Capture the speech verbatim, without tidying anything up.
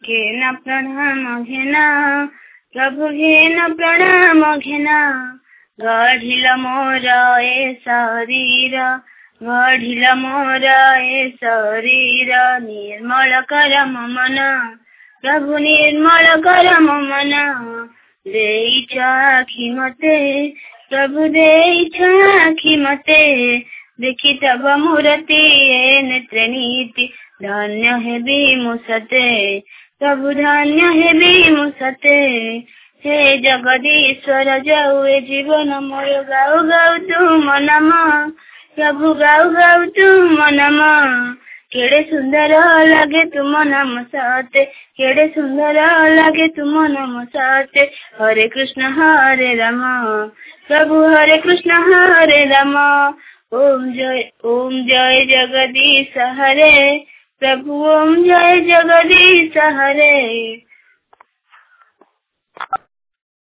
घेन प्रणाम घेना प्रभु घेन प्रणाम घेना गढ़िल मोर ए शरीर गढ़िल मोर ए शरीर निर्मल कर मन प्रभु निर्मल कर मन देइछ आखि मते प्रभु देइछ आखि मते देखि तब मूर्ति ए नेत्र नीति धन्य हेबि मुसते प्रभु धन्य हेबि मुसते हे जगदीश्वर जाऊ ए जीवन मोर गाऊ गाऊ तुम नम प्रभु गाऊ गाऊ तुम नम केड़े सुंदर लगे तुम नाम साते केड़े सुंदर लगे तुम नाम साते हरे कृष्ण हरे राम प्रभु हरे कृष्ण हरे राम ओम जय ओम जय जगदीश हरे प्रभु ओम जय जगदीश हरे